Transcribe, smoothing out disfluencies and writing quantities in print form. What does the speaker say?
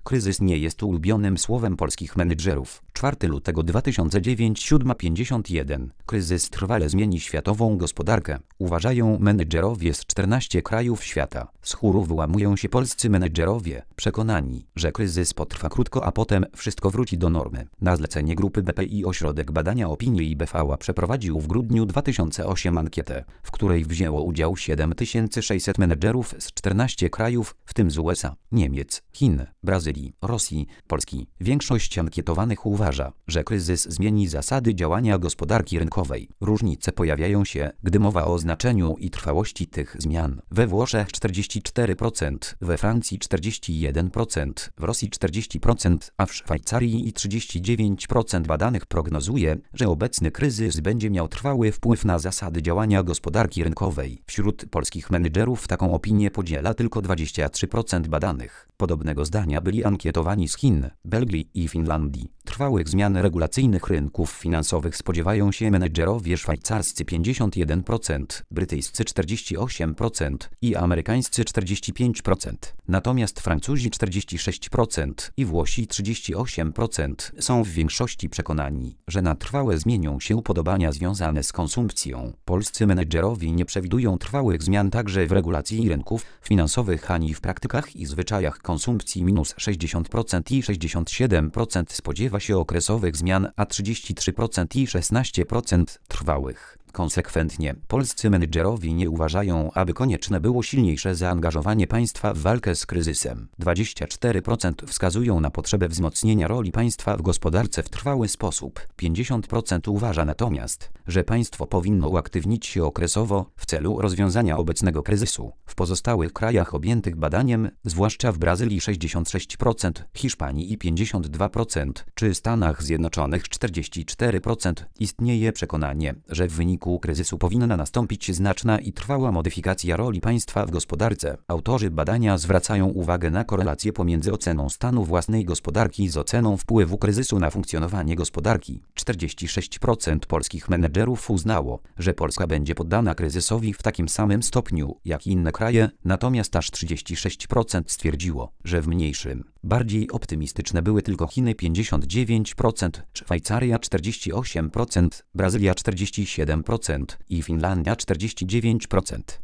Kryzys nie jest ulubionym słowem polskich menedżerów. 4 lutego 2009, 7:51. Kryzys trwale zmieni światową gospodarkę, uważają menedżerowie z 14 krajów świata. Z chóru wyłamują się polscy menedżerowie, przekonani, że kryzys potrwa krótko, a potem wszystko wróci do normy. Na zlecenie grupy BPI Ośrodek Badania Opinii IBVA przeprowadził w grudniu 2008 ankietę, w której wzięło udział 7600 menedżerów z 14 krajów, w tym z USA, Niemiec, Chin, Brazylii, Rosji, Polski. Większość ankietowanych uważa, że kryzys zmieni zasady działania gospodarki rynkowej. Różnice pojawiają się, gdy mowa o znaczeniu i trwałości tych zmian. We Włoszech 44%, we Francji 41%, w Rosji 40%, a w Szwajcarii 39% badanych prognozuje, że obecny kryzys będzie miał trwały wpływ na zasady działania gospodarki rynkowej. Wśród polskich menedżerów taką opinię podziela tylko 23% badanych. Podobnego zdania byli ankietowani z Chin, Belgii i Finlandii. Trwałych zmian regulacyjnych rynków finansowych spodziewają się menedżerowie szwajcarscy 51%, brytyjscy 48% i amerykańscy 45%. Natomiast Francuzi 46% i Włosi 38% są w większości przekonani, że na trwałe zmienią się upodobania związane z konsumpcją. Polscy menedżerowie nie przewidują trwałych zmian także w regulacji rynków finansowych ani w praktykach i zwyczajach konsumpcji. -60% i 67% spodziewa się okresowych zmian, a 33% i 16% trwałych. Konsekwentnie, polscy menedżerowie nie uważają, aby konieczne było silniejsze zaangażowanie państwa w walkę z kryzysem. 24% wskazują na potrzebę wzmocnienia roli państwa w gospodarce w trwały sposób. 50% uważa natomiast, że państwo powinno uaktywnić się okresowo w celu rozwiązania obecnego kryzysu. W pozostałych krajach objętych badaniem, zwłaszcza w Brazylii 66%, Hiszpanii 52%, czy Stanach Zjednoczonych 44%, istnieje przekonanie, że w wyniku kryzysu powinna nastąpić znaczna i trwała modyfikacja roli państwa w gospodarce. Autorzy badania zwracają uwagę na korelację pomiędzy oceną stanu własnej gospodarki z oceną wpływu kryzysu na funkcjonowanie gospodarki. 46% polskich menedżerów uznało, że Polska będzie poddana kryzysowi w takim samym stopniu jak inne kraje, natomiast aż 36% stwierdziło, że w mniejszym. Bardziej optymistyczne były tylko Chiny 59%, Szwajcaria 48%, Brazylia 47% i Finlandia 49%.